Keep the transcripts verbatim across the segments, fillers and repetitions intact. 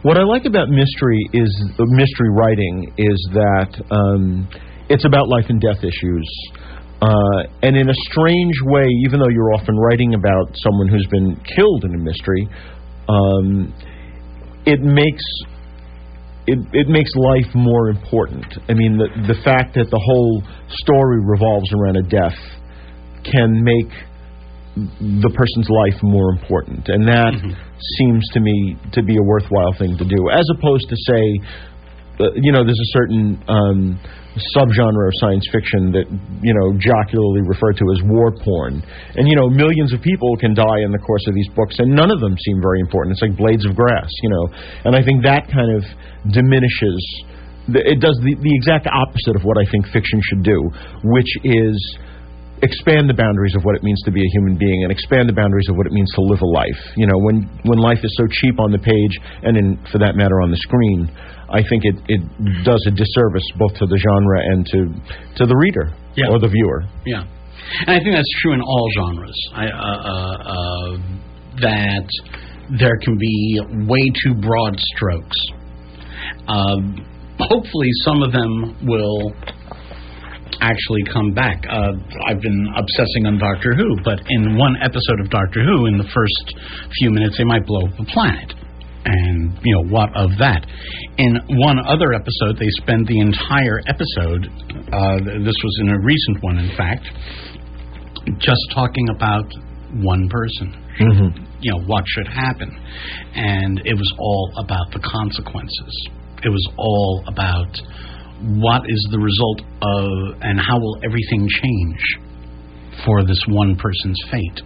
What I like about mystery is uh, mystery writing is that um, it's about life and death issues. Uh, and in a strange way, even though you're often writing about someone who's been killed in a mystery, um, it makes it, it makes life more important. I mean, the, the fact that the whole story revolves around a death can make the person's life more important. And that mm-hmm. seems to me to be a worthwhile thing to do, as opposed to, say, uh, you know, there's a certain um, subgenre of science fiction that, you know, jocularly referred to as war porn. And, you know, millions of people can die in the course of these books, and none of them seem very important. It's like blades of grass, you know. And I think that kind of diminishes, the, it does the, the exact opposite of what I think fiction should do, which is expand the boundaries of what it means to be a human being and expand the boundaries of what it means to live a life. You know, when, when life is so cheap on the page and, in, for that matter, on the screen, I think it, it does a disservice both to the genre and to to the reader yeah. or the viewer. Yeah, and I think that's true in all genres. I, uh, uh, uh, that there can be way too broad strokes. Uh, hopefully, some of them will actually come back. Uh, I've been obsessing on Doctor Who, but in one episode of Doctor Who, in the first few minutes, they might blow up the planet. And, you know, what of that? In one other episode, they spend the entire episode, uh, this was in a recent one, in fact, just talking about one person. Mm-hmm. You know, what should happen. And it was all about the consequences. It was all about what is the result of, and how will everything change for this one person's fate.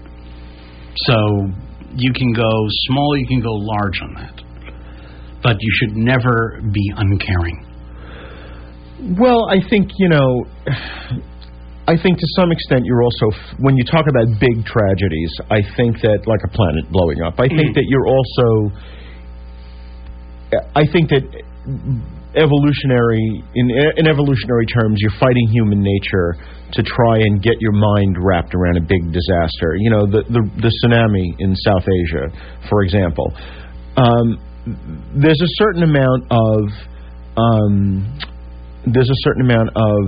So you can go small, you can go large on that. But you should never be uncaring. Well, I think, you know, I think to some extent you're also, when you talk about big tragedies, I think that, like a planet blowing up, I think mm. that you're also, I think that evolutionary, in, in evolutionary terms, you're fighting human nature to try and get your mind wrapped around a big disaster. You know, the the, the tsunami in South Asia, for example. Um, there's a certain amount of um, there's a certain amount of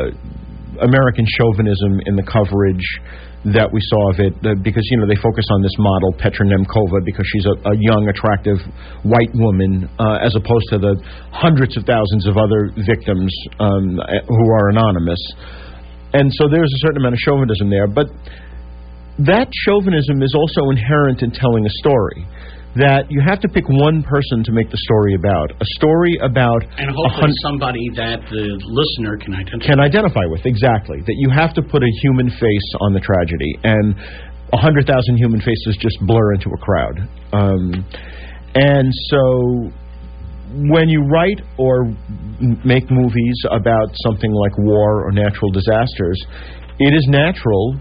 uh, American chauvinism in the coverage that we saw of it, uh, because, you know, they focus on this model, Petra Nemkova, because she's a, a young, attractive white woman, uh, as opposed to the hundreds of thousands of other victims um, who are anonymous. And so there's a certain amount of chauvinism there. But that chauvinism is also inherent in telling a story, that you have to pick one person to make the story about. A story about... And hopefully somebody that the listener can identify Can identify with, exactly. That you have to put a human face on the tragedy. And one hundred thousand human faces just blur into a crowd. Um, and so when you write or m- make movies about something like war or natural disasters, it is natural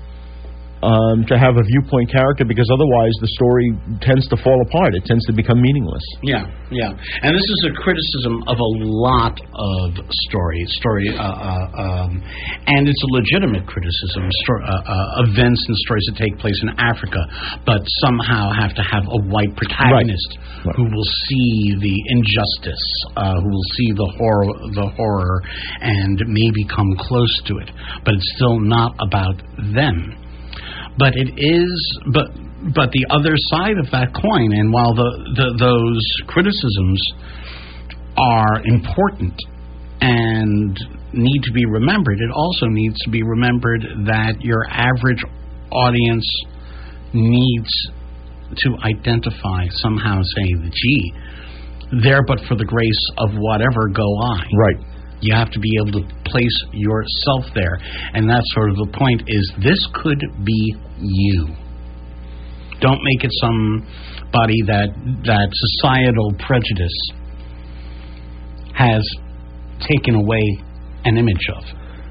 Um, to have a viewpoint character, because otherwise the story tends to fall apart. It tends to become meaningless. Yeah, yeah. And this is a criticism of a lot of story, story, uh, uh, um, and it's a legitimate criticism. Story, uh, uh, events and stories that take place in Africa, but somehow have to have a white protagonist right. Right. who will see the injustice, uh, who will see the horror, the horror, and maybe come close to it. But it's still not about them. But it is, but but the other side of that coin, and while the, the those criticisms are important and need to be remembered, it also needs to be remembered that your average audience needs to identify, somehow say, gee, there but for the grace of whatever go I. Right. You have to be able to place yourself there. And that's sort of the point, is this could be you. Don't make it somebody that that societal prejudice has taken away an image of.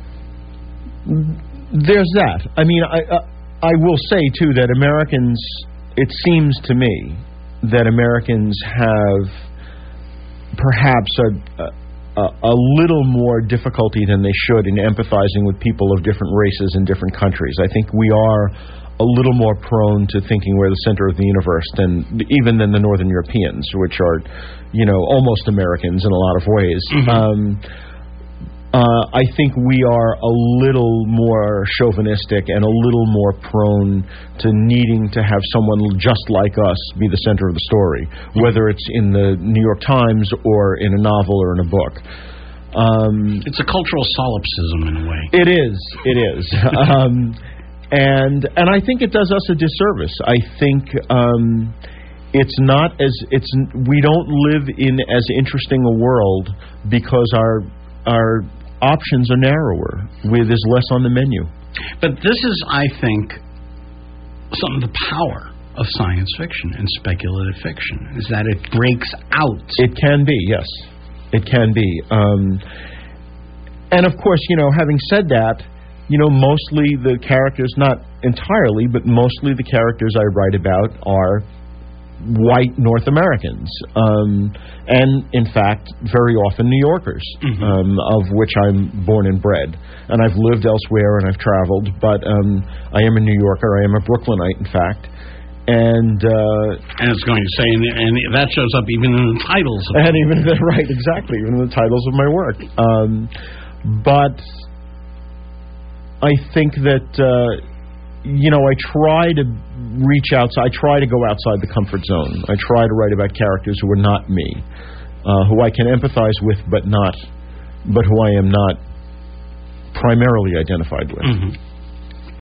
There's that. I mean, I, I, I will say, too, that Americans, it seems to me that Americans have perhaps a... a a little more difficulty than they should in empathizing with people of different races in different countries. I think we are a little more prone to thinking we're the center of the universe than even than the Northern Europeans, which are, you know, almost Americans in a lot of ways. Mm-hmm. Um, uh, I think we are a little more chauvinistic and a little more prone to needing to have someone just like us be the center of the story, mm-hmm. whether it's in the New York Times or in a novel or in a book. Um, it's a cultural solipsism in a way. It is. It is. um, and and I think it does us a disservice. I think um, it's not as it's we don't live in as interesting a world because our our options are narrower. With there's less on the menu. But this is, I think, some of the power of science fiction and speculative fiction is that it breaks out. It can be, yes. It can be. Um, and, of course, you know, having said that, you know, mostly the characters, not entirely, but mostly the characters I write about are white North Americans. Um, and, in fact, very often New Yorkers, mm-hmm. um, of which I'm born and bred. And I've lived elsewhere and I've traveled, but um, I am a New Yorker. I am a Brooklynite, in fact. And uh, and it's going to say, and, and that shows up even in the titles. Of and even the, right, exactly, even in the titles of my work. Um, but I think that uh, you know I try to reach outside. I try to go outside the comfort zone. I try to write about characters who are not me, uh, who I can empathize with, but not, but who I am not primarily identified with. Mm-hmm.